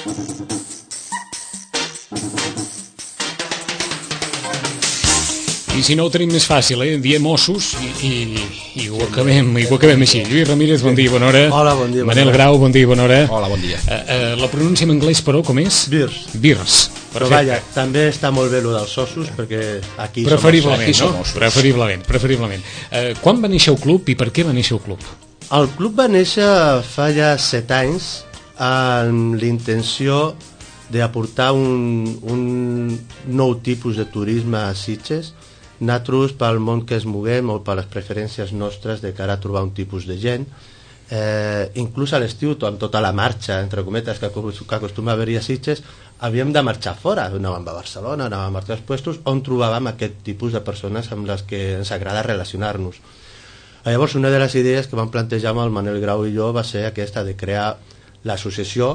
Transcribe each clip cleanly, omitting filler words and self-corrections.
I si no ho tenim més fàcil, diem ossos i ho acabem així. Lluís Ramírez, bon dia, bona hora. Hola, bon dia. Manel Grau, bon dia, bona hora. Hola, bon dia. La pronúncia en anglès, però, com és? Beers. Però vaja, també està molt bé el dels ossos, perquè aquí preferiblement, som no? Preferiblement. Quan va néixer el club i per què va néixer el club? El club va néixer fa ja 7 anys amb l'intenció d'aportar un nou tipus de turisme a Sitges. Nosaltres, pel món que es moguem o per les preferències nostres de cara a trobar un tipus de gent, inclús a l'estiu, amb tota la marxa, entre cometes, que acostuma a haver-hi a Sitges, havíem de marxar fora, anàvem a Barcelona, anàvem a altres puestos, on trobàvem aquest tipus de persones amb les que ens agrada relacionar-nos. Llavors, una de les idees que vam plantejar amb el Manel Grau i jo va ser aquesta, de crear l'associació,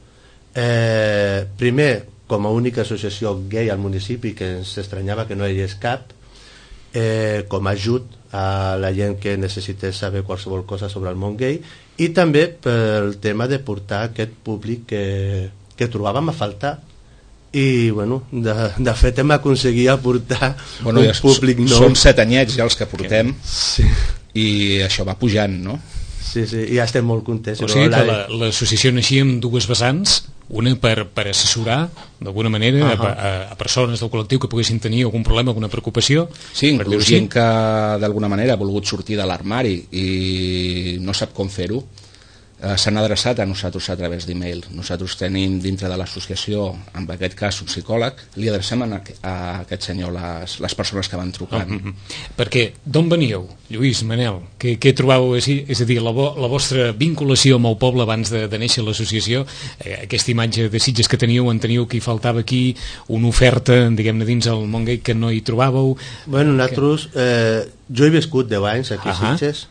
primer, com a única associació gay al municipi, que ens estranyava que no hi hagués cap, com a ajut a la gent que necessités saber qualsevol cosa sobre el món gay, i també pel tema de portar aquest públic que trobàvem a faltar. I bueno, de fet hem aconseguit aportar un públic nou. Som 7 anyets ja els que portem, sí. I això va pujant, no? Sí, i ja estem molt contents. O sigui que l'associació naixia amb dues vessants, una per assessorar d'alguna manera a persones del col·lectiu que poguessin tenir algun problema, alguna preocupació. Sí, inclús gent que d'alguna manera ha volgut sortir de l'armari i no sap com fer-ho, s'han adreçat a nosaltres a través d'e-mail. Nosaltres tenim dintre de l'associació, en aquest cas un psicòleg, li adrecem a aquest senyor les persones que van trucant. Perquè d'on veníeu, Lluís, Manel? Què trobàveu així? És a dir, la vostra vinculació amb el poble abans de néixer l'associació, aquesta imatge de Sitges que teníeu, enteniu que hi faltava aquí una oferta, diguem-ne, dins el món gay que no hi trobàveu? Bueno, nosaltres, jo he viscut 10 anys aquí a Sitges,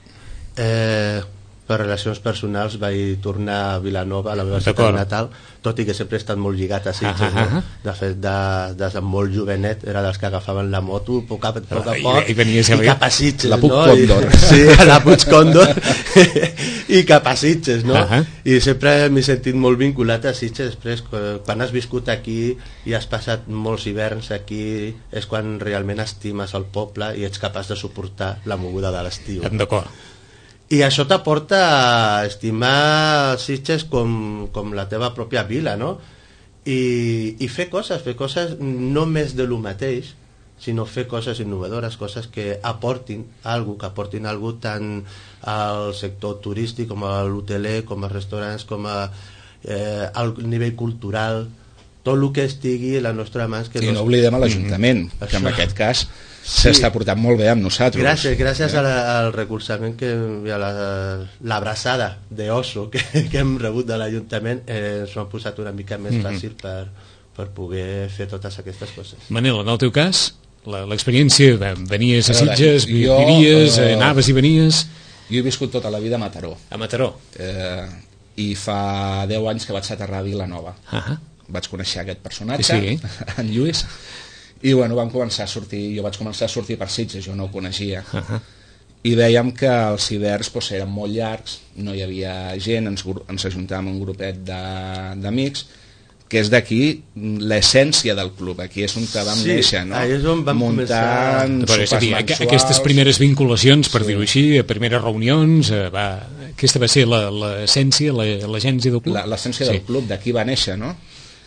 per relacions personals vaig tornar a Vilanova, a la meva ciutat natal, tot i que sempre he estat molt lligat a Sitges, no? De fet, des de molt jovenet era dels que agafaven la moto a poc a poc i cap a Sitges, la Puig Còndor. Sí, la Puig Còndor i cap a Sitges, no? I sempre m'he sentit molt vinculat a Sitges. Després, quan has viscut aquí i has passat molts hiverns aquí, és quan realment estimes el poble i ets capaç de suportar la moguda de l'estiu. D'acord. I això t'aporta a estimar Sitges com la teva pròpia vila, no? I fer coses no més de lo mateix, sinó fer coses innovadores, coses que aportin alguna tant al sector turístic com a l'hoteler, com als restaurants, com al nivell cultural, tot el que estigui a la nostra mans. I no oblidem a l'Ajuntament, que en aquest cas s'està portant molt bé amb nosaltres. Gràcies al recolzament i a l'abraçada d'oso que hem rebut de l'Ajuntament, ens ho han posat una mica més fàcil per poder fer totes aquestes coses. Manel, en el teu cas, l'experiència, venies a Sitges, vivies, anaves i venies... Jo he viscut tota la vida a Mataró. A Mataró. I fa 10 anys que vaig aterrar a Vilanova. Vaig conèixer aquest personatge, en Lluís, i bueno, vam començar a sortir, jo vaig començar a sortir per Sitges, jo no ho coneixia, i veiem que els hiverns eren molt llargs, no hi havia gent, ens ajuntàvem un grupet d'amics, que és d'aquí l'essència del club, aquí és on vam néixer, no? És on vam començar. És a dir, aquestes primeres vinculacions, per dir-ho així, primeres reunions, aquesta va ser l'essència, l'agència del club? L'essència del club, d'aquí va néixer, no?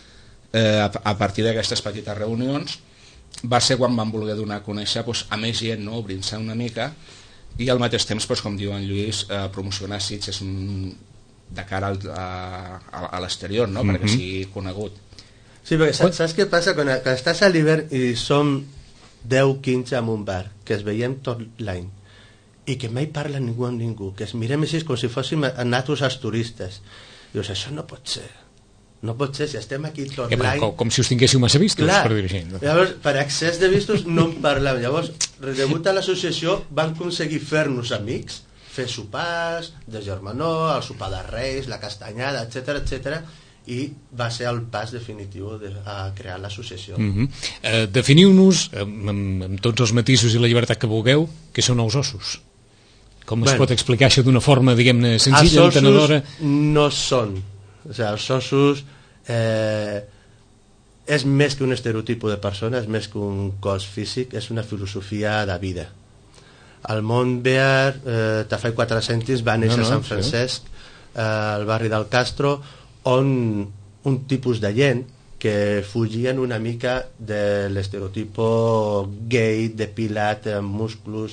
A partir d'aquestes petites reunions va ser quan vam voler donar a conèixer a més gent, obrint-se una mica, i al mateix temps, com diu en Lluís, promocionar Sitges de cara a l'exterior, perquè sigui conegut. Sí, perquè saps què passa? Quan estàs a l'hivern i som 10-15 en un bar, que es veiem tot l'any, i que mai parla ningú amb ningú, que es mirem així com si fóssim nosaltres els turistes, dius, això no pot ser. No pot ser, si estem aquí tot l'any... Com si us tinguéssiu massa vistos, per dir-ho així. Llavors, per excés de vistos no en parlem. Llavors, degut a l'associació, van aconseguir fer-nos amics, fer sopars de germanor, el sopar de Reis, la castanyada, etc, i va ser el pas definitiu a crear l'associació. Definiu-nos, amb tots els matisos i la llibertat que vulgueu, què són els ossos. Com es pot explicar això d'una forma, diguem-ne, senzilla, entenedora? Els ossos no són... O sigui, els ossos és més que un estereotip de persona, és més que un cos físic, és una filosofia de vida. El món Bear, fa 4 cèntims, va néixer a Sant Francesc, al barri del Castro, on un tipus de gent que fugien una mica de l'estereotipo gay, depilat, amb músculs,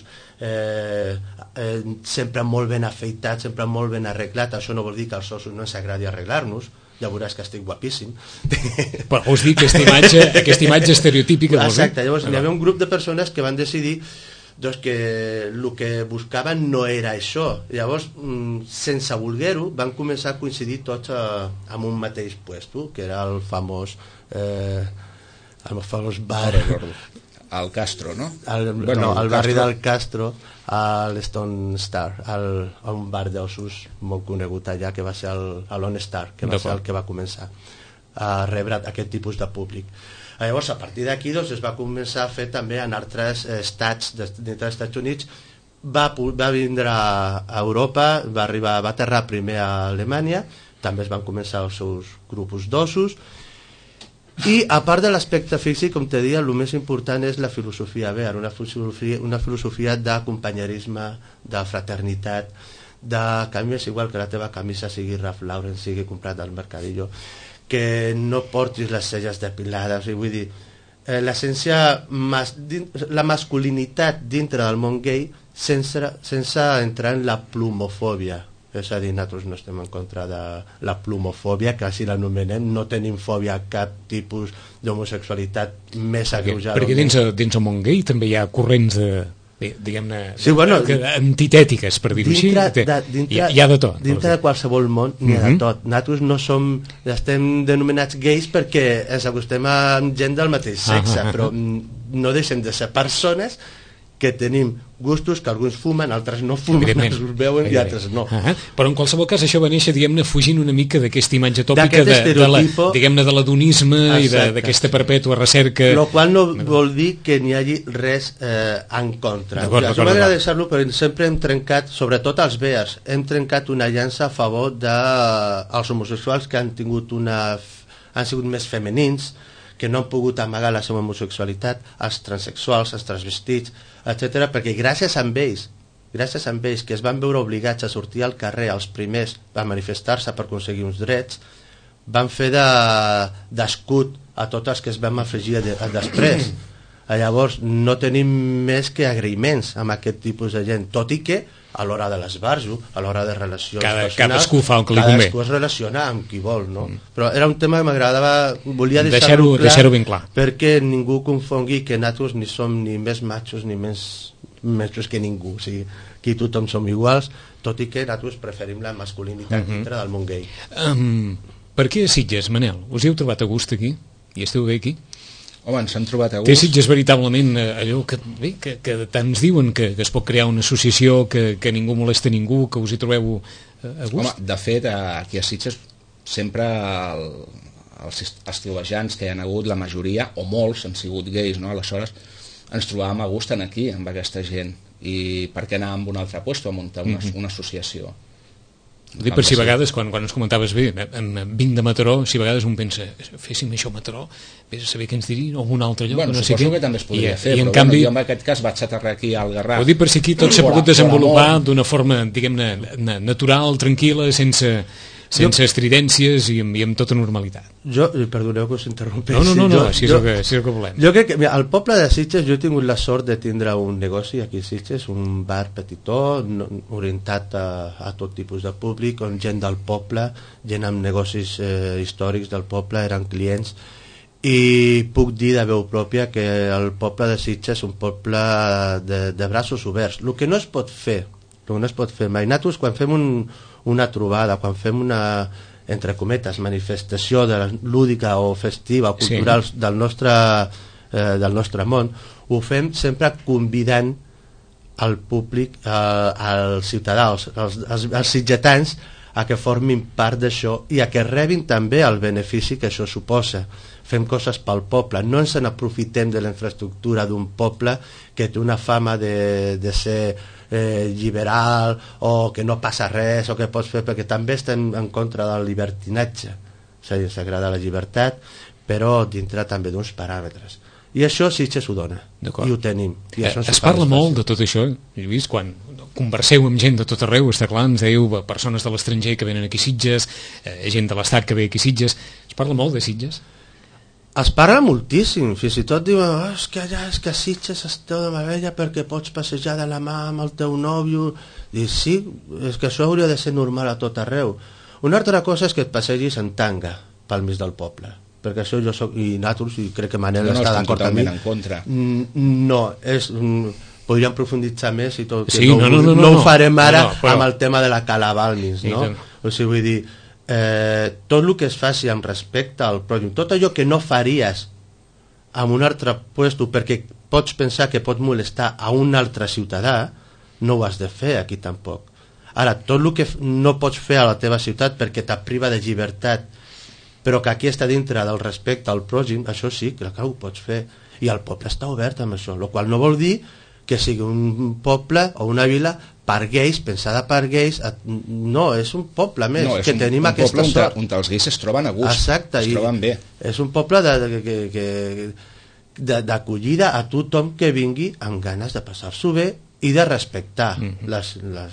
sempre molt ben afeitat, sempre molt ben arreglat. Això no vol dir que als ossos no ens agradi arreglar-nos, ja veuràs que estic guapíssim. Però vols dir que aquesta imatge estereotípica... Exacte, llavors hi havia un grup de persones que van decidir doncs que el que buscaven no era això. Llavors, sense voler-ho, van començar a coincidir tots en un mateix puesto, que era el famós bar... Al Castro, no? Al barri del Castro, a l'Stone Star, un bar d'ossos molt conegut allà, que va ser l'On Star, que va ser el que va començar a rebre aquest tipus de públic. Llavors, a partir d'aquí es va començar a fer també en altres estats dintre dels Estats Units. Va vindre a Europa, va aterrar primer a Alemanya, també es van començar els seus grupos d'ossos, i a part de l'aspecte físic, com te deia, el més important és la filosofia Bear, una filosofia d'acompanyerisme, de fraternitat, de que a mi és igual que la teva camisa sigui Ralph Lauren, sigui comprat al Mercadillo, que no portis les celles depilades, vull dir, l'essència, la masculinitat dintre del món gay sense entrar en la plumofòbia. És a dir, nosaltres no estem en contra de la plumofòbia, que així l'anomenem, no tenim fòbia a cap tipus d'homosexualitat més agreujada. Perquè dins el món gay també hi ha corrents diguem-ne, sí, antitètiques, per dir-ho així. Hi ha de tot. Dintre de qualsevol món n'hi ha de tot. Nosaltres no estem denominats gais perquè ens acostem a gent del mateix sexe, però no deixem de ser persones que tenim gustos, que alguns fumen, altres no fumen, alguns beuen i altres no. Però en qualsevol cas això va néixer, diguem-ne, fugint una mica d'aquesta imatge tòpica de l'adonisme i d'aquesta perpètua recerca. Lo qual no vol dir que n'hi hagi res en contra. Jo m'agrada deixar-lo, però sempre hem trencat, sobretot els bears, hem trencat una llança a favor dels homosexuals que han sigut més femenins, que no han pogut amagar la seva homosexualitat, els transsexuals, els transvestits, etc. perquè gràcies a ells, que es van veure obligats a sortir al carrer els primers a manifestar-se per aconseguir uns drets, van fer d'escut a tots els que es van afegir després. Llavors no tenim més que agraïments amb aquest tipus de gent, tot i que a l'hora de l'esbarjo, a l'hora de relacions personals, cadascú fa el que li convé. Cadascú es relaciona amb qui vol, no? Però era un tema que m'agradava, volia deixar-ho ben clar, perquè ningú confongui que nosaltres ni som ni més machos ni més machos que ningú, o sigui, aquí tothom som iguals, tot i que nosaltres preferim la masculinitat dintre del món gay. Per què Sitges, Manel? Us hi heu trobat a gust aquí? I esteu bé aquí? Home, ens han trobat a gust. Té Sitges veritablement allò que tant ens diuen, que es pot crear una associació, que ningú molesta ningú, que us hi trobeu a gust? Home, de fet, aquí a Sitges sempre els trovejants que hi ha hagut, la majoria, o molts, han sigut gais, no? Aleshores ens trobàvem a gust aquí, amb aquesta gent, i per què anar a un altre lloc a muntar una associació? Dic per si a vegades, quan ens comentaves bé, vinc de Mataró, si a vegades un pensa, féssim això a Mataró, vés a saber què ens dirien, o un altre lloc, no sé què. Que també es podria fer, però canvi, jo en aquest cas vaig aterrar aquí al Garraf. Ho dic per si aquí tot s'ha pogut desenvolupar d'una forma, diguem-ne, natural, tranquil·la, sense estridències i amb tota normalitat. Perdoneu que us interrompeixi. No, així és el que volem. Jo crec que al poble de Sitges jo he tingut la sort de tindre un negoci aquí a Sitges, un bar petitó, orientat a tot tipus de públic, on gent del poble, gent amb negocis històrics del poble, eren clients, i puc dir de veu pròpia que el poble de Sitges és un poble de braços oberts. El que no es pot fer mai, nosaltres quan fem una trobada, quan fem una, entre cometes, manifestació lúdica o festiva o cultural del nostre món, ho fem sempre convidant al públic, als ciutadans, als sitgetans, a que formin part d'això i a que rebin també el benefici que això suposa. Fem coses pel poble, no ens n'aprofitem de la infraestructura d'un poble que té una fama de ser liberal o que no passa res o que pots fer, perquè també estem en contra del libertinatge. s'agrada la llibertat, però dintre també d'uns paràmetres. I això Sitges ho dona, i ho tenim. I això es parla molt de tot això, Lluís, quan converseu amb gent de tot arreu, està clar, ens dèieu persones de l'estranger que venen aquí a Sitges, gent de l'estat que ve aquí a Sitges, es parla molt de Sitges? Es parla moltíssim, fins i tot diuen és que allà, és que a Sitges esteu de meravella perquè pots passejar de la mà amb el teu nòvio, i sí, és que això hauria de ser normal a tot arreu. Una altra cosa és que et passegis en tanga pel mig del poble, perquè això jo soc, i nosaltres, i crec que Manel està d'acord amb mi. En contra. No, podríem profunditzar més i tot, sí, no ho farem ara amb el tema de la Calabalmis, no? O sigui, vull dir, tot el que es faci amb respecte al pròxim, tot allò que no faries en un altre puesto perquè pots pensar que pot molestar a un altre ciutadà, no ho has de fer aquí tampoc. Ara, tot el que no pots fer a la teva ciutat perquè te priva de llibertat, però que aquí està dintre del respecte al pròxim, això sí, que ho pots fer. I el poble està obert amb això, el qual no vol dir que sigui un poble o una vila per gais, pensada per gais. No, és un poble més, que tenim aquesta sort. On els gais es troben a gust, exacte, es troben bé. És un poble d'acollida a tothom que vingui amb ganes de passar-s'ho bé i de respectar les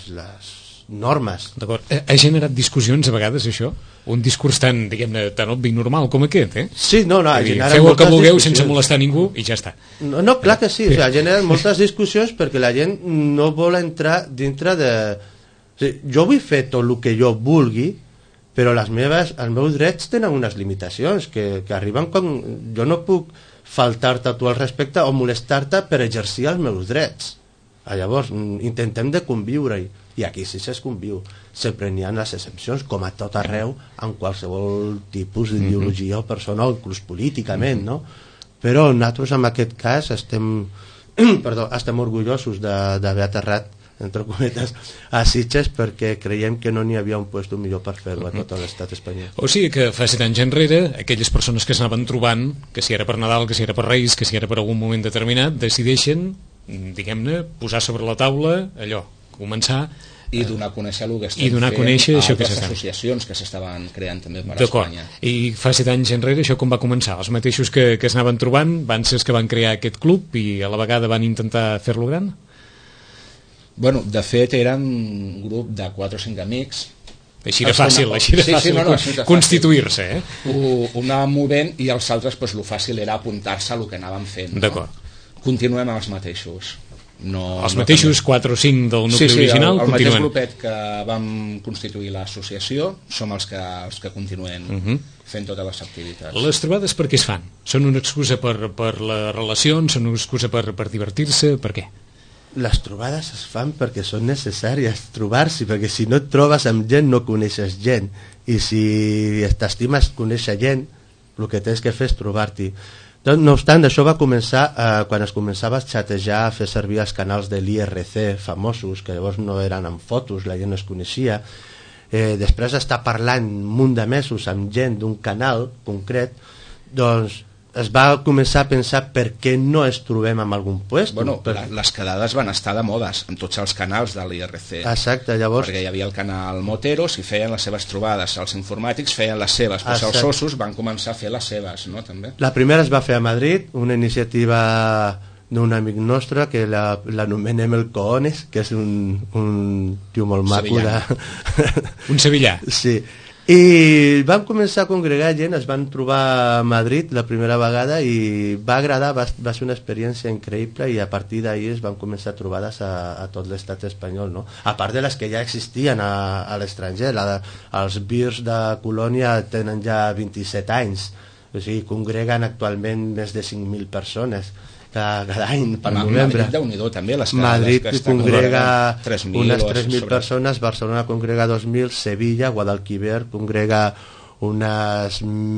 normes. D'acord. Ha generat discussions a vegades això? Un discurs tan, diguem-ne, tan obvi i normal com aquest, eh? Sí, no, feu el que vulgueu sense molestar ningú i ja està. No, clar que sí, ha generat moltes discussions perquè la gent no vol entrar dintre de... O sigui, jo vull fer tot el que jo vulgui, però els meus drets tenen unes limitacions que arriben quan... Jo no puc faltar-te a tu al respecte o molestar-te per exercir els meus drets. Llavors, intentem de conviure-hi. I aquí sí es conviu. Sempre n'hi ha les excepcions, com a tot arreu, en qualsevol tipus d'ideologia o persona, o inclús políticament, no? Però nosaltres en aquest cas estem orgullosos d'haver aterrat, entre cometes, a Sitges perquè creiem que no n'hi havia un lloc millor per fer-ho a tot l'estat espanyol. O sigui que fa 7 anys enrere, aquelles persones que s'anaven trobant, que si era per Nadal, que si era per Reis, que si era per algun moment determinat, decideixen, diguem-ne, posar sobre la taula allò, començar i donar a conèixer el que estem fent a altres associacions que s'estaven creant també per Espanya. I fa 7 anys enrere això com va començar? Els mateixos que s'anaven trobant van ser els que van crear aquest club i a la vegada van intentar fer-lo gran? Bueno, de fet eren un grup de 4 o 5 amics. Així era fàcil constituir-se, eh? Ho anàvem movent i els altres, el fàcil era apuntar-se a el que anàvem fent. D'acord. Continuem amb els mateixos. Els mateixos 4 o 5 del nucli original el mateix grupet que vam constituir l'associació som els que continuem fent totes les activitats. Les trobades per què es fan? Són una excusa per les relacions? Són una excusa per divertir-se? Per què? Les trobades es fan perquè són necessàries trobar-s'hi, perquè si no et trobes amb gent no coneixes gent, i si t'estimes conèixer gent el que tens que fer és trobar-t'hi. No obstant, això va començar quan es començava a xatejar, a fer servir els canals de l'IRC famosos, que llavors no eren amb fotos, la gent no es coneixia. Després d'estar parlant un munt de mesos amb gent d'un canal concret, doncs es va començar a pensar per què no es trobem en algun lloc. Bueno, les quedades van estar de modes amb tots els canals de l'IRC. Exacte, llavors... Perquè hi havia el canal Moteros i feien les seves trobades, els informàtics feien les seves, però els ossos van començar a fer les seves, no? També. La primera es va fer a Madrid, una iniciativa d'un amic nostre que l'anomenem el Cohones, que és un tio molt maco un sevillà. Sí. I van començar a congregar gent, es van trobar a Madrid la primera vegada i va agradar, va ser una experiència increïble i a partir d'ahir es van començar trobades a tot l'estat espanyol, no? A part de les que ja existien a l'estranger. Els Birs de Colònia tenen ja 27 anys, o sigui, congreguen actualment més de 5.000 persones cada any per novembre. Madrid, Déu-n'hi-do, també les Madrid congrega unes 3.000 sobre... persones, Barcelona congrega 2.000, Sevilla, Guadalquivir congrega unes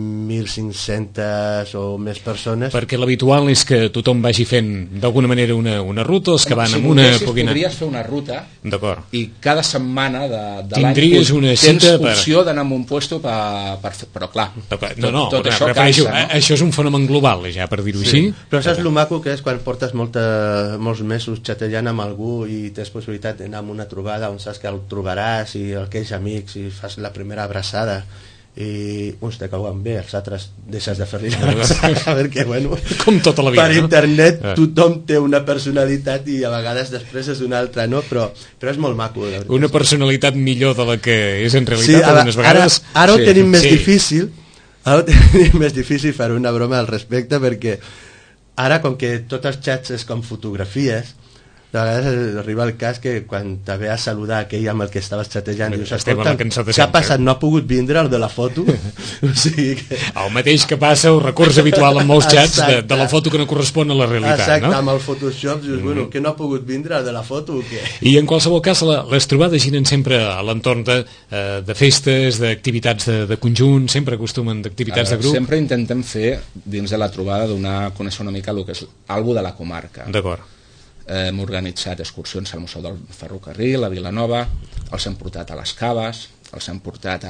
1.500 o més persones. Perquè l'habitual és que tothom vagi fent d'alguna manera una ruta, els que van amb una... Podries fer una ruta i cada setmana de l'any tens opció d'anar a un lloc però clar, tot això cansa, no? Això és un fenomen global, ja, per dir-ho així. Però saps el maco que és quan portes molts mesos xatejant amb algú i tens possibilitat d'anar a una trobada on saps que el trobaràs i aquells amics i fas la primera abraçada i uns te cauen bé, els altres deixes de fer-li perquè, bueno, com tota la vida, per internet tothom té una personalitat i a vegades després és una altra, no? Però és molt maco. Una personalitat millor de la que és en realitat, sí, algunes vegades. Ara ho tenim més difícil, ara ho tenim més difícil fer una broma al respecte, perquè ara, com que tots els xats és com fotografies, de vegades arriba el cas que quan te ve a saludar aquell amb el que estaves xatejant dius, escolta, què ha passat? No ha pogut vindre el de la foto? O sigui que... El mateix que passa, el recurs habitual en molts xats de la foto que no correspon a la realitat. Exacte, no? Amb el Photoshop dius, bueno, que no ha pogut vindre el de la foto o què? I en qualsevol cas les trobades giren sempre a l'entorn de festes, d'activitats de conjunt, sempre acostumen d'activitats de grup. Sempre intentem fer dins de la trobada donar a conèixer una mica el que és algo de la comarca. D'acord. Hem organitzat excursions al Museu del Ferrocarril, a Vilanova, els hem portat a les Caves, els hem portat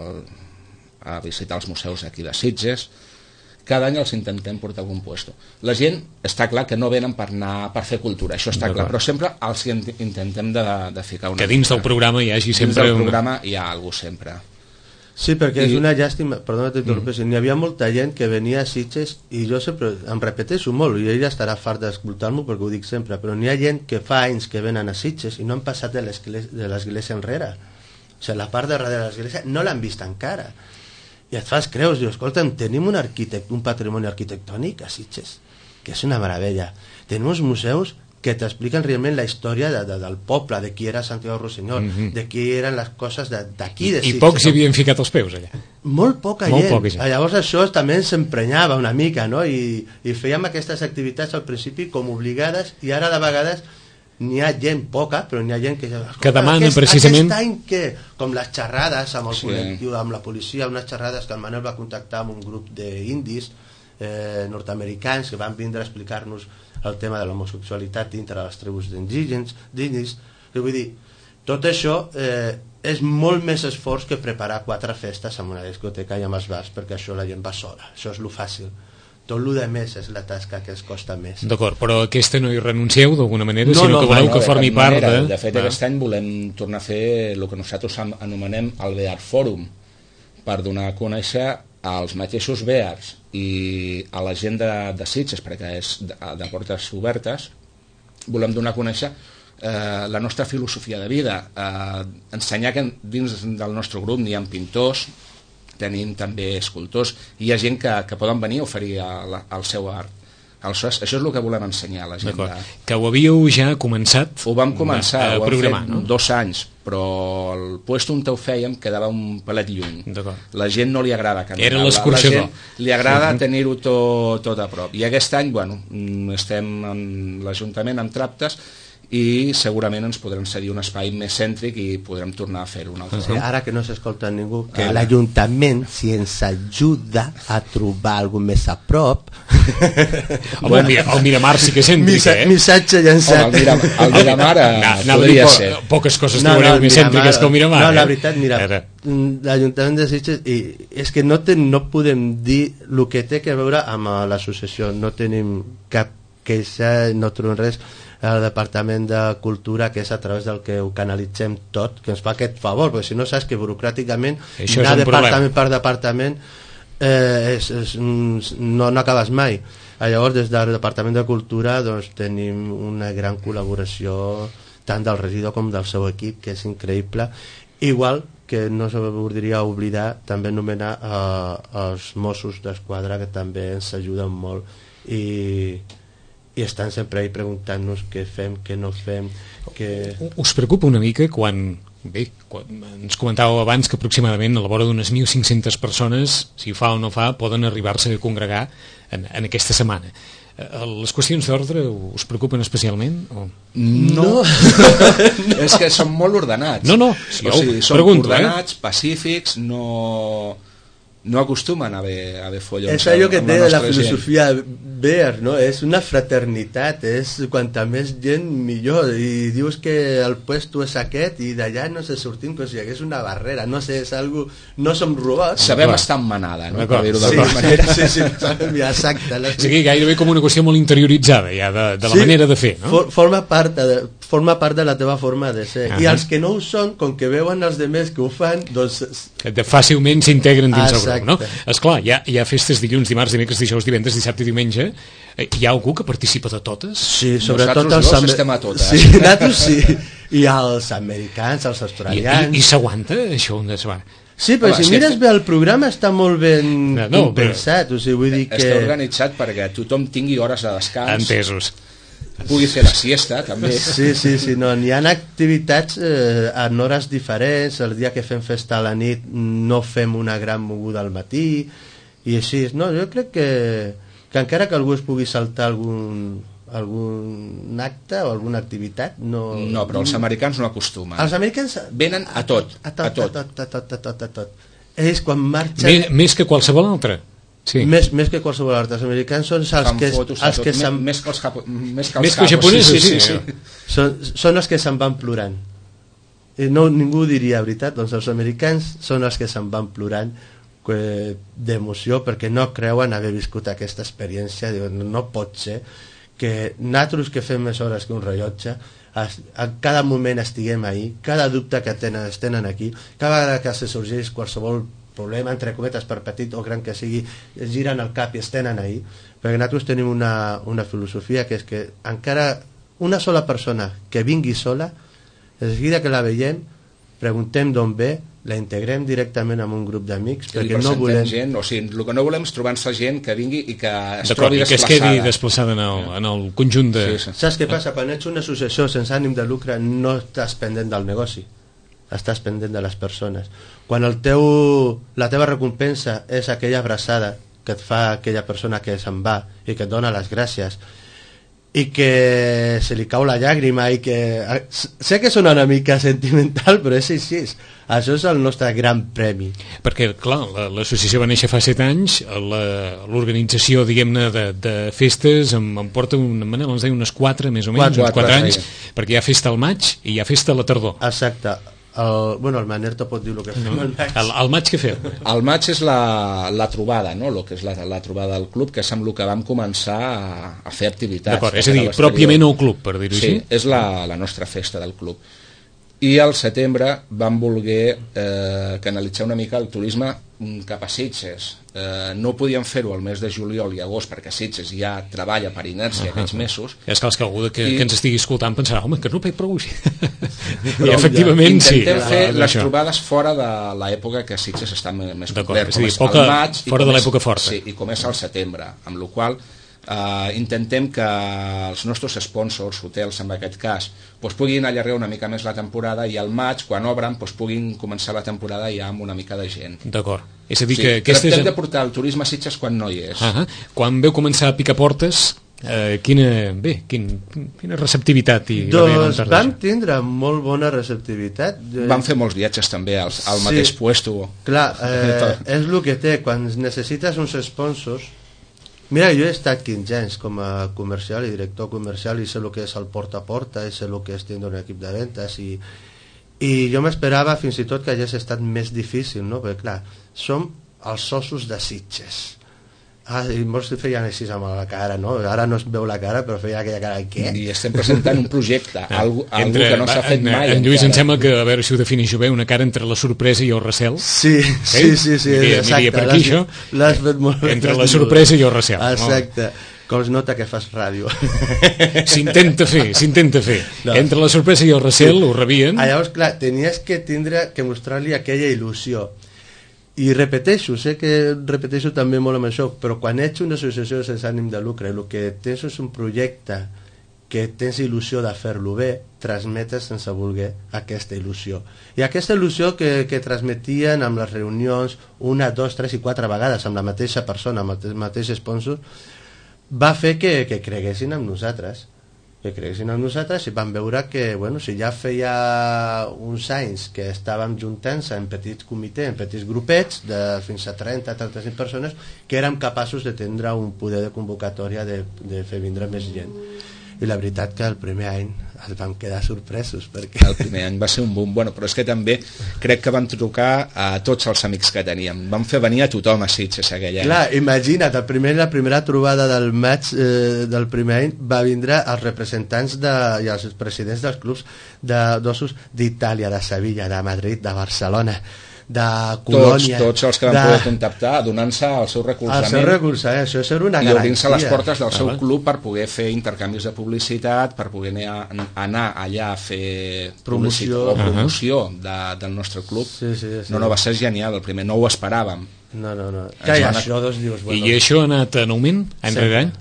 a visitar els museus aquí de Sitges. Cada any els intentem portar a algun puesto. La gent està clar que no venen per fer cultura, això està clar, però sempre els intentem de ficar una... Que dins del programa hi hagi sempre... Dins del programa hi ha alguna cosa sempre. Sí, perquè és una llàstima, perdona t'interrompeixi, n'hi havia molta gent que venia a Sitges i jo sempre em repeteixo molt i ella estarà fart d'escoltar-m'ho perquè ho dic sempre, però n'hi ha gent que fa anys que venen a Sitges i no han passat de l'església enrere, o sigui, la part de darrere de l'església no l'han vist encara i et fas creus, dius, escolta'm, tenim un patrimoni arquitectònic a Sitges que és una meravella, tenim uns museus que t'expliquen realment la història del poble, de qui era Santiago Rossinyol, de qui eren les coses d'aquí de Sitges. I pocs hi havien ficat els peus allà. Molt poca gent. Llavors això també s'emprenyava una mica, no? I fèiem aquestes activitats al principi com obligades i ara de vegades n'hi ha gent poca, però n'hi ha gent que demana precisament... Aquest any que, com les xerrades amb el col·lectiu, amb la policia, unes xerrades que el Manel va contactar amb un grup d'indis nord-americans que van vindre a explicar-nos el tema de l'homosexualitat dintre de les tribus d'indis. Vull dir, tot això és molt més esforç que preparar 4 festes en una discoteca i amb els bars, perquè això la gent va sola, això és lo fàcil. Tot el de més és la tasca que es costa més. D'acord, però aquesta no hi renuncieu d'alguna manera, sinó que voleu que formi part de... De fet, aquest any volem tornar a fer el que nosaltres anomenem el Bear Forum, per donar a conèixer als mateixos Bears i a la gent de Sitges, perquè és de portes obertes, volem donar a conèixer la nostra filosofia de vida, ensenyar que dins del nostre grup n'hi ha pintors, tenim també escultors, i hi ha gent que poden venir a oferir el seu art. Això és el que volem ensenyar a la gent. Que ho havíeu ja començat ho vam començar, a programar, no? 2 anys, però el puesto on ho fèiem quedava un pelet lluny. La gent no li agrada caminar. Era l'escorxador. Li agrada tenir-ho tot a prop. I aquest any, estem en l'Ajuntament amb tractes i segurament ens podrem cedir un espai més cèntric i podrem tornar a fer-ho un altre cop. Ara que no s'escolta ningú, que l'Ajuntament, si ens ajuda a trobar algú més a prop... El Miramar sí que és cèntric, Missatge llançat. El Miramar podria ser. Poques coses trobareu més cèntriques que el Miramar. No, la veritat, mira, l'Ajuntament de Sitges, és que no podem dir el que té que veure amb l'associació, no tenim cap queixa, no trobem res. El Departament de Cultura, que és a través del que ho canalitzem tot, que ens fa aquest favor, perquè si no saps que burocràticament anar departament per departament no acabes mai. Llavors des del Departament de Cultura tenim una gran col·laboració tant del regidor com del seu equip, que és increïble, igual que no se podria oblidar també anomenar els Mossos d'Esquadra, que també ens ajuden molt i estan sempre ahí preguntant-nos què fem, què no fem. Us preocupa una mica quan ens comentàveu abans que aproximadament a la vora d'unes 1.500 persones, si fa o no fa, poden arribar-se a congregar en aquesta setmana. Les qüestions d'ordre us preocupen especialment? No. És que són molt ordenats. No, són ordenats, pacífics, no no acostumen a haver follons. És allò que té la filosofia Beer, no? És una fraternitat, és quanta més gent millor, i dius que el puesto és aquest i d'allà no se sortim com si hi hagués una barrera, no sé, és algo... no som robots. Sabem estar en manada, no? Per dir-ho d'alguna manera. Sí, exacte. O sigui, gairebé com una qüestió molt interioritzada ja, de la manera de fer, no? Forma part de la teva forma de ser. I els que no ho són, com que veuen els demés que ho fan, doncs... fàcilment s'integren dins el grup, no? Esclar, hi ha festes dilluns, dimarts, dimecres, dijous, divendres, dissabte i diumenge. Hi ha algú que participa de totes? Sí, sobretot nosaltres estem a totes. Sí, nosaltres sí. I els americans, els australians... I s'aguanta això on es va? Sí, però si mires bé el programa està molt ben compensat, o sigui, vull dir que... Està organitzat perquè tothom tingui hores de descans. Entesos. Pugui fer la siesta, també. Sí, no, hi ha activitats en hores diferents, el dia que fem festa a la nit no fem una gran moguda al matí, i així, no, jo crec que encara que algú es pugui saltar algun acte o alguna activitat no, però els americans no acostumen. Els americans venen a tot. Ells quan marxen més que qualsevol altre. Sí. Més que qualsevol altre. Els americans són els que se'n... Més que els japonesos, sí. Són els que se'n van plorant. No, ningú diria veritat, doncs els americans són els que se'n van plorant d'emoció perquè no creuen haver viscut aquesta experiència. Diuen, no pot ser que nosaltres que fem més hores que un rellotge a cada moment estiguem ahí, cada dubte que tenen aquí, cada vegada que se sorgeix qualsevol problema, entre cometes, per petit o gran que sigui, es giren el cap i es tenen ahí, perquè nosaltres tenim una filosofia que és que encara una sola persona que vingui sola, de seguida que la veiem, preguntem d'on ve, la integrem directament en un grup d'amics, perquè no volem... gent, o sigui, el que no volem és trobar-se gent que vingui i que es i trobi que es quedi desplaçada en el conjunt de... Sí. Saps què passa? Quan ets una associació sense ànim de lucre no estàs pendent del negoci, estàs pendent de les persones. Quan la teva recompensa és aquella abraçada que et fa aquella persona que se'n va i que et dona les gràcies i que se li cau la llàgrima i que... Sé que sona una mica sentimental, però és així. Això és el nostre gran premi. Perquè, clar, l'associació va néixer fa 7 anys, l'organització, diguem-ne, de festes em porta unes 4, més o menys, 4 anys, perquè hi ha festa al maig i hi ha festa a la tardor. Exacte. El Manerto pot dir el que fem al maig. El maig què feu? El maig és la trobada, no? El que és la trobada del club, que és amb el que vam començar a fer activitats. D'acord, és a dir, pròpiament el club, per dir-ho així. Sí, és la nostra festa del club. I al setembre vam voler canalitzar una mica el turisme cap a Sitges. No podíem fer-ho al mes de juliol i agost perquè Sitges ja treballa per inèrcia aquests mesos. És que algú que ens estigui escoltant pensarà, home, que no pay prou. I efectivament sí. Intentem fer les trobades fora de l'època que Sitges està més cobert. És a dir, fora de l'època forta. Sí, i comença al setembre, amb la qual intentem que els nostres sponsors, hotels en aquest cas, puguin allargar una mica més la temporada i al maig, quan obren, puguin començar la temporada ja amb una mica de gent. D'acord. És a dir que aquestes... Tractem de portar el turisme a Sitges quan no hi és. Quan veu començar a picar portes, quina receptivitat doncs vam tindre molt bona receptivitat. Vam fer molts viatges també al mateix puesto. Clar, és el que té, quan necessites uns sponsors. Mira, jo he estat 15 anys com a comercial i director comercial i sé el que és el porta a porta i sé el que és tindre un equip de ventes i jo m'esperava fins i tot que hagués estat més difícil, no? Perquè clar, som els ossos de Sitges. I molts feien així amb la cara, no? Ara no es veu la cara, però feia aquella cara, què? I estem presentant un projecte, algo que no s'ha fet mai. En Lluís, em sembla que, a veure si ho defineixo bé, una cara entre la sorpresa i el recel. Sí, exacte. Per aquí, això. L'has fet molt bé. Entre la sorpresa i el recel. Exacte. Com es nota que fas ràdio. S'intenta fer. No. Entre la sorpresa i el recel ho rebien. Llavors, clar, tenies que mostrar-li aquella il·lusió. I repeteixo, sé que repeteixo també molt amb això, però quan ets una associació sense ànim de lucre i el que tens és un projecte que tens il·lusió de fer-lo bé, transmetes sense voler aquesta il·lusió. I aquesta il·lusió que transmetien amb les reunions 1, 2, 3 i 4 vegades amb la mateixa persona, amb el mateix sponsor, va fer que creguessin en nosaltres. que creguessin amb nosaltres, i vam veure que, bueno, si ja feia uns anys que estàvem juntant-se en petits comitès, en petits grupets de fins a 30-35 persones, que érem capaços de tindre un poder de convocatòria de fer vindre més gent. I la veritat que el primer any es van quedar sorpresos, perquè el primer any va ser un boom. Bueno, però és que també crec que van trucar a tots els amics que teníem, van fer venir a tothom a Sitges aquell any. Clar, imagina't, la primera trobada del maig del primer any va vindre els representants i els presidents dels clubs d'ossos d'Itàlia, de Sevilla, de Madrid, de Barcelona, de Colònia, tots els que van poder contactar, donant-se el seu recolzament, això era una i garantia, obrint-se les portes del seu club per poder fer intercanvis de publicitat, per poder anar allà a fer promoció del nostre club. No, va ser genial el primer, no ho esperàvem. No. Això, doncs, dius, I això ha anat en augment any rere any?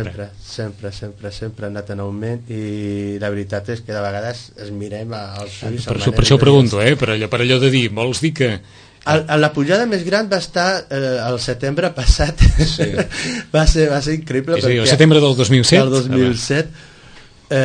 Sempre ha anat en augment, i la veritat és que de vegades es mirem als ulls. Per això ho pregunto, per allò de dir, vols dir que... La pujada més gran va estar el setembre passat. Sí. va ser increïble. És a dir, el setembre del 2007? Del 2007.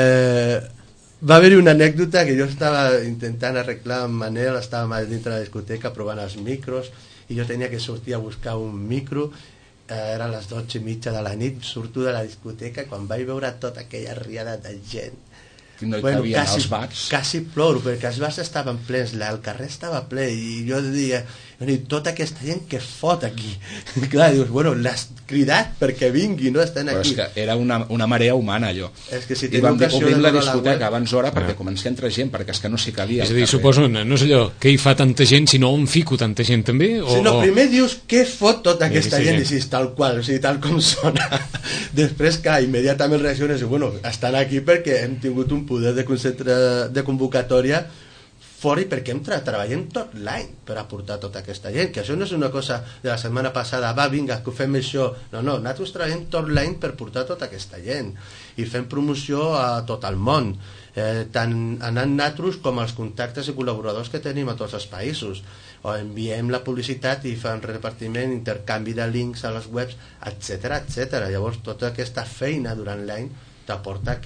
Va haver-hi una anècdota que jo estava intentant arreglar amb Manel, estàvem dintre de la discoteca provant els micros, i jo tenia que sortir a buscar un micro, eren les 12:30 de la nit, surto de la discoteca, quan vaig veure tota aquella riada de gent, no hi cabien els bars, quasi ploro, perquè els bars estaven plens, el carrer estava ple, i jo deia, tota aquesta gent que fot aquí. Clar, dius, bueno, l'has cridat perquè vingui, no estan aquí. Però és que era una marea humana, allò. És que si i vam dir, obrim la discoteca abans d'hora perquè comenci a entrar gent, perquè és que no s'hi cabia. És a dir, suposo, no és allò que hi fa tanta gent, sinó on fico tanta gent també? Primer dius, què fot tota aquesta gent? I tal qual, o sigui, tal com sona. Després, que immediatament reacciones, bueno, estan aquí perquè hem tingut un poder de convocatòria fora, i perquè treballem tot l'any per aportar tota aquesta gent, que això no és una cosa de la setmana passada, vinga, que ho fem això, no, nosaltres treballem tot l'any per portar tota aquesta gent, i fem promoció a tot el món, tant anant nosaltres com els contactes i col·laboradors que tenim a tots els països, o enviem la publicitat i fan repartiment, intercanvi de links a les webs, etc. Llavors tota aquesta feina durant l'any t'aporta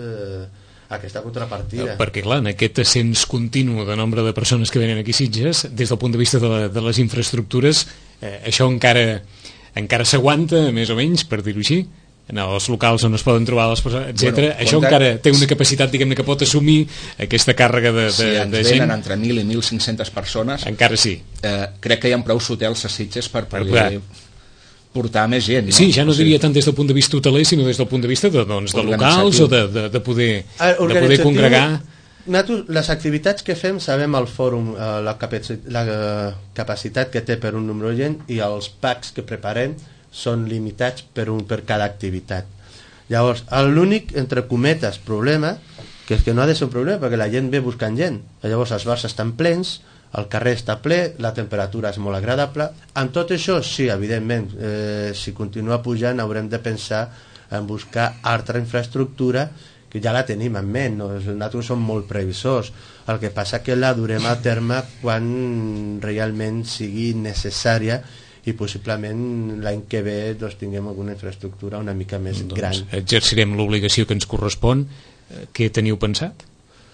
aquesta contrapartida. Perquè clar, en aquest ascens continu de nombre de persones que venen aquí a Sitges, des del punt de vista de les infraestructures, això encara s'aguanta, més o menys, per dir-ho així, en els locals on es poden trobar les persones, etc. Això encara té una capacitat, diguem-ne, que pot assumir aquesta càrrega de gent. Si ens venen entre 1.000 i 1.500 persones, encara sí. Crec que hi ha prou hotels a Sitges per poder portar més gent, no? Sí, ja no diria tant des del punt de vista hoteler, sinó des del punt de vista de locals o de poder congregar. Les activitats que fem, sabem el fòrum, la capacitat que té per un número de gent, i els packs que preparem són limitats per cada activitat. Llavors, l'únic, entre cometes, problema, que és que no ha de ser un problema, perquè la gent ve buscant gent. Llavors els bars estan plens, el carrer està ple, la temperatura és molt agradable. Amb tot això, sí, evidentment, si continua pujant haurem de pensar en buscar altra infraestructura, que ja la tenim en ment, nosaltres som molt previsors. El que passa que la durem a terme quan realment sigui necessària, i possiblement l'any que ve tinguem alguna infraestructura una mica més gran. Exercirem l'obligació que ens correspon. Què teniu pensat?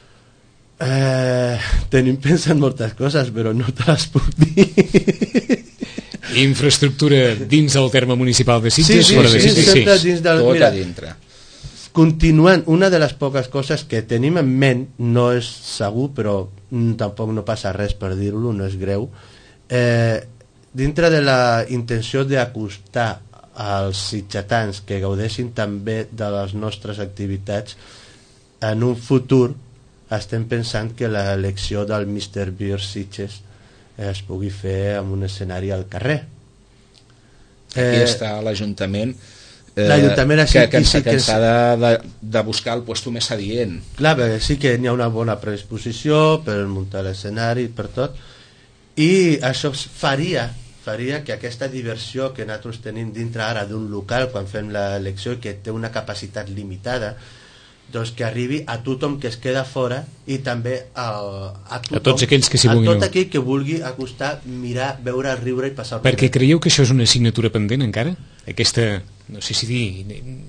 Tenim pensat moltes coses, però no te les puc dir. Infraestructura dins del terme municipal de Sitges? Sí, sempre dins del... Tot a dintre. Continuant, una de les poques coses que tenim en ment, no és segur, però tampoc no passa res per dir-ho, no és greu, dintre de la intenció d'acostar als sitgetans que gaudeixin també de les nostres activitats, en un futur estem pensant que l'elecció del Mr. Beer Sitges es pugui fer en un escenari al carrer. Aquí està l'Ajuntament que s'ha de buscar el puesto més adient. Clar, perquè sí que n'hi ha una bona predisposició per muntar l'escenari, per tot, i això faria que aquesta diversió que nosaltres tenim dintre ara d'un local quan fem l'elecció, que té una capacitat limitada, doncs que arribi a tothom que es queda fora, i també a tots aquells que s'hi vulguin, a tot aquell que vulgui acostar, mirar, veure, riure i passar el perquè creieu que això és una assignatura pendent encara? Aquesta, no sé si dir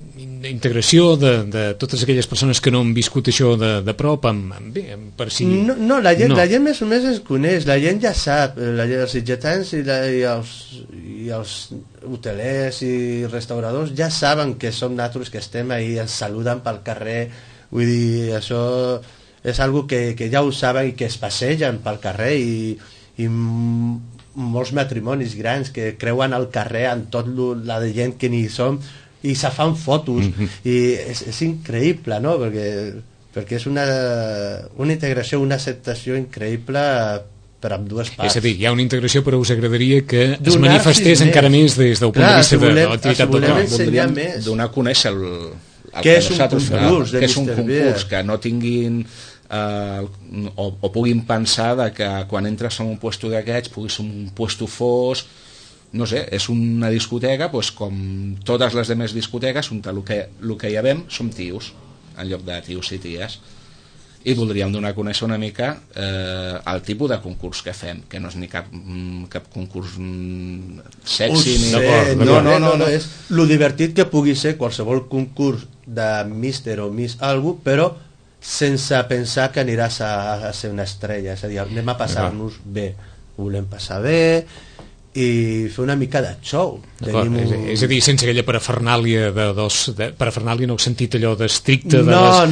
integració de totes aquelles persones que no han viscut això de prop, per si... No, la gent més o més es coneix, la gent ja sap, els sitgetans i els hotelers i restauradors ja saben que som nosaltres que estem ahí, ens saluden pel carrer, vull dir, això és algo que ja ho saben i que es passegen pel carrer i molts matrimonis grans que creuen al carrer amb tot la de gent que ni som i se fan fotos i és increïble, no? Perquè és una integració, una acceptació increïble per amb dues parts. És a dir, hi ha una integració, però us agradaria que es manifestés encara més des del punt de vista de l'activitat del club. Voldríem donar a conèixer el que és un concurs, que és un concurs, que no tinguin o puguin pensar que quan entres en un puesto d'aquests pugui ser un puesto fos, no sé, és una discoteca com totes les demés discoteques on el que hi havem som tios en lloc de tios i ties, i voldríem donar a conèixer una mica el tipus de concurs que fem, que no és ni cap concurs sexy no, és lo divertit que pugui ser qualsevol concurs de Mister o Miss algú, però sense pensar que aniràs a ser una estrella, és a dir, anem a passar-nos bé, volem passar bé i fer una mica de show. És a dir, sense aquella parafernàlia parafernàlia no heu sentit allò d'estricte no,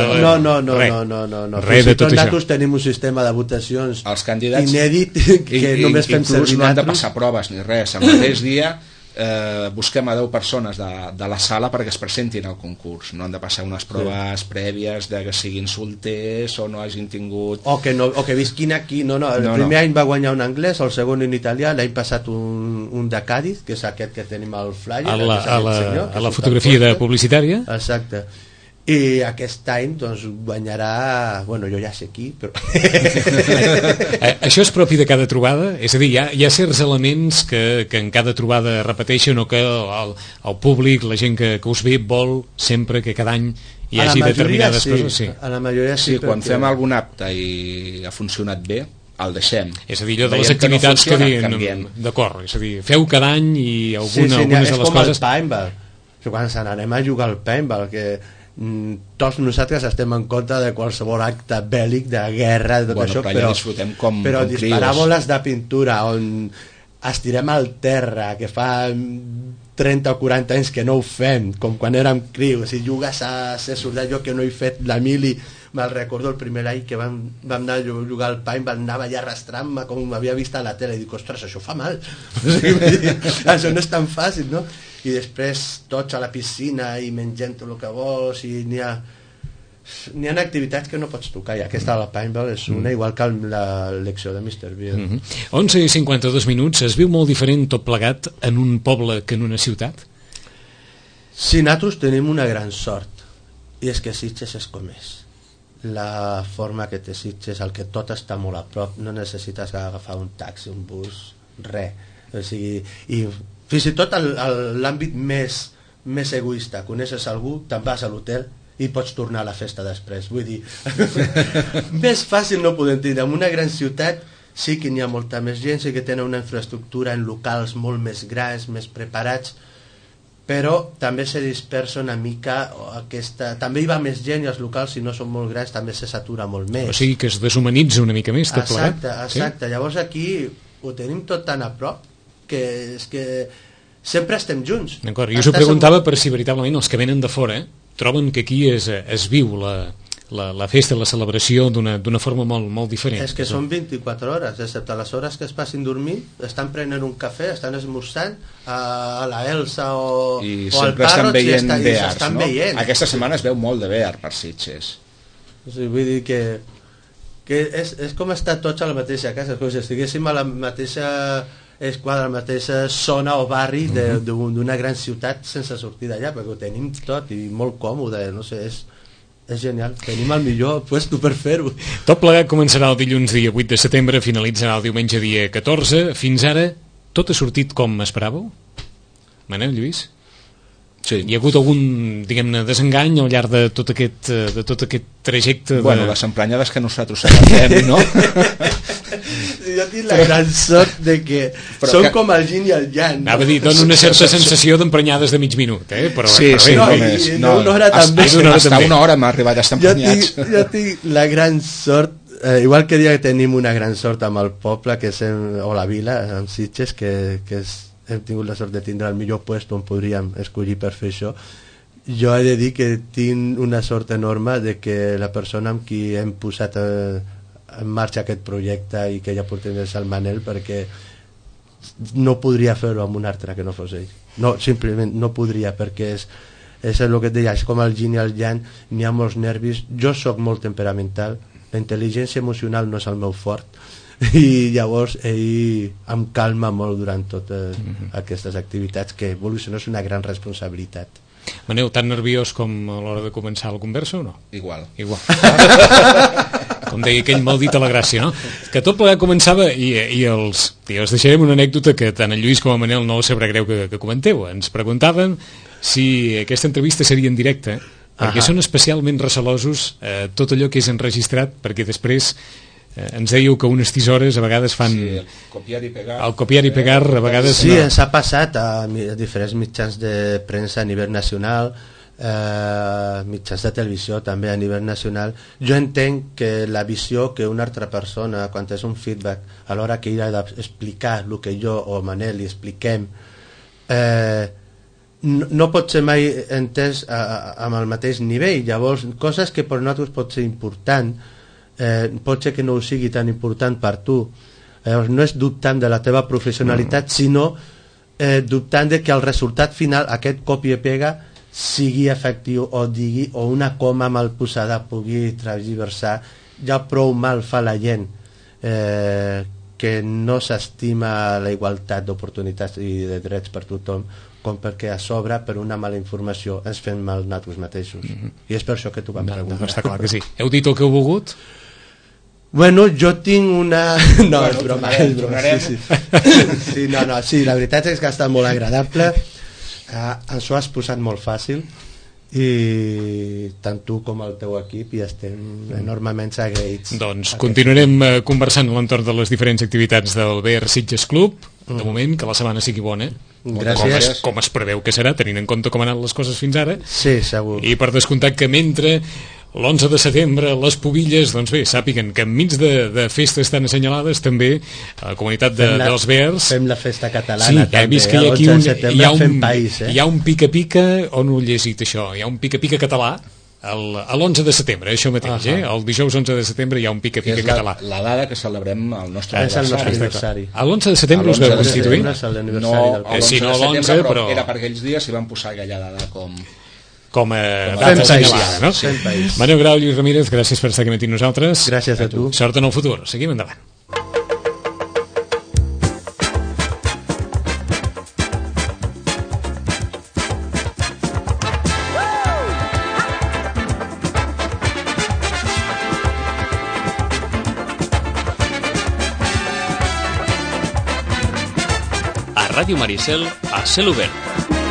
res de tot això. Nosaltres tenim un sistema de votacions els candidats inèdit que només fem servir no han de passar proves ni res, el mateix dia busquem a 10 persones de la sala perquè es presentin al concurs, no han de passar unes proves prèvies de que siguin solters o no hagin tingut o que visquin aquí, el primer any va guanyar un anglès, el segon en italià, l'any passat un de Cádiz, que és aquest que tenim al flyer a la fotografia de publicitària, exacte, i aquest any doncs guanyarà, bueno, jo ja sé qui, però això és propi de cada trobada, és a dir, hi ha certs elements que en cada trobada repeteixen o que el públic, la gent que us ve vol sempre que cada any hi hagi determinades coses. Sí. A la majoria sí, quan fem algun acte i ha funcionat bé el deixem. És a dir, allò de les activitats que diuen, d'acord, és a dir, feu cada any i algunes de les coses... És com el paintball, quan se n'anem a jugar al paintball, que tots nosaltres estem en contra de qualsevol acte bèl·lic, de guerra, de tot això, però disparar boles de pintura on estirem al terra, que fa 30 o 40 anys que no ho fem, com quan érem crios, si jugues a ser soldat, jo que no he fet la mili, me'l recordo el primer any que vam anar a jugar al paintball, anava ja arrastrant-me com m'havia vist a la tele, i dic, ostres, això fa mal això no és tan fàcil, no? I després tots a la piscina i mengent el que vols, i n'hi ha activitats que no pots tocar, i aquesta de la paintball és una, igual que l'elecció de Mr. Bean. 11:52, es viu molt diferent tot plegat en un poble que en una ciutat? Sí, nosaltres tenim una gran sort, i és que Sitges és com és. La forma que té Sitges, el que tot està molt a prop, no necessites agafar un taxi, un bus, res. O sigui, i fins i tot l'àmbit més egoista, coneixes algú, te'n vas a l'hotel i pots tornar a la festa després, vull dir més fàcil no podem tindre. En una gran ciutat sí que n'hi ha molta més gent, sí que tenen una infraestructura en locals molt més grans, més preparats, però també se dispersa una mica també hi va més gent, i els locals, si no són molt grans, també se satura molt més, o sigui que es deshumanitza una mica més tot plegat. Exacte. Sí? Llavors aquí ho tenim tot tan a prop que és que sempre estem junts. D'acord, jo us ho preguntava per si veritablement els que venen de fora troben que aquí es viu la festa, la celebració d'una forma molt diferent. És que són 24 hores, excepte les hores que es passin dormint, estan prenent un cafè, estan esmorzant a la Elsa o al Parrots, i estan veient. Aquesta setmana es veu molt de Bear per Sitges. O sigui, vull dir que és com estar tots a la mateixa casa, com si estiguéssim a la mateixa esquadra, la mateixa zona o barri d'una gran ciutat sense sortir d'allà, perquè ho tenim tot i molt còmode, no sé, és genial, tenim el millor puesto per fer-ho. Tot plegat començarà el dilluns dia 8 de setembre, finalitzarà el diumenge dia 14. Fins ara tot ha sortit com esperàveu? Manel, Lluís? Hi ha hagut algun, diguem-ne, desengany al llarg de tot aquest trajecte? Bueno, les emprenyades que nosaltres sabem, no? Jo tinc la gran sort de que som com el yin i el yang. Anava a dir, dona una certa sensació d'emprenyades de mig minut, però sí, una hora també. Hasta una hora m'ha arribat a estar emprenyats. Jo tinc la gran sort, igual que dia que tenim una gran sort amb el poble, o la vila, amb Sitges, que hem tingut la sort de tindre el millor lloc on podríem escollir per fer això. Jo he de dir que tinc una sort enorme de que la persona amb qui hem posat en marxa aquest projecte i que ja portem és el Manel, perquè no podria fer-ho amb un altre que no fos ell. No, simplement no podria, perquè és el que et deia, és com el yin i el yang, n'hi ha molts nervis. Jo sóc molt temperamental, la intel·ligència emocional no és el meu fort, i llavors ell em calma molt durant totes aquestes activitats, que evolucionar és una gran responsabilitat. Manel, tan nerviós com a l'hora de començar la conversa o no? Igual. Com deia aquell maldit a la gràcia, no? Que tot plegat començava i els deixarem una anècdota que tant en Lluís com en Manel no sabrà greu que comenteu. Ens preguntaven si aquesta entrevista seria en directe, perquè són especialment recelosos tot allò que és enregistrat, perquè després ens dèieu que unes tisores a vegades fan... Sí, el copiar i pegar. El copiar i pegar a vegades... Sí, ens ha passat a diferents mitjans de premsa a nivell nacional, mitjans de televisió també a nivell nacional. Jo entenc que la visió que una altra persona, quan és un feedback, a l'hora que ell ha d'explicar el que jo o Manel li expliquem, no pot ser mai entès amb el mateix nivell. Llavors, coses que per nosaltres pot ser important, pot ser que no ho sigui tan important per tu. Llavors, no és dubtant de la teva professionalitat, sinó dubtant de que el resultat final, aquest copia i pega, sigui efectiu o digui, o una coma mal posada pugui transversar. Ja prou mal fa la gent que no s'estima la igualtat d'oportunitats i de drets per tothom, com perquè a sobre, per una mala informació, ens fem mal nosaltres mateixos. I és per això que t'ho vam preguntar. Està clar que sí. Heu dit el que heu volgut? Bueno, jo tinc una... No, bueno, és broma, és broma. Sí, la veritat és que ha estat molt agradable. Ens ho has posat molt fàcil i tant tu com el teu equip i estem enormement agraïts. Doncs continuarem conversant a l'entorn de les diferents activitats del BR Sitges Club. De moment, que la setmana sigui bona. Gràcies. Com es preveu que serà, tenint en compte com han anat les coses fins ara. Sí, segur. I per descomptat que mentre l'11 de setembre, les Pobilles, doncs bé, sàpiguen que enmig de festes tan assenyalades també a la comunitat dels Verds fem la festa catalana. Sí, he vist que hi ha aquí hi ha un pica-pica, on ho he llegit això, hi ha un pica-pica català l'11 de setembre, això mateix, el dijous 11 de setembre hi ha un pica-pica català. La data que celebrem el nostre aniversari. L'11 de setembre us vau constituir? No, si no l'11, però era per aquells dies i van posar aquella data com a data assenyalada, no? Manel Grau, Lluís Ramírez, gràcies per estar aquí amb nosaltres. Gràcies a tu. Sort en el futur. Seguim endavant. A Ràdio Maricel, a cel obert.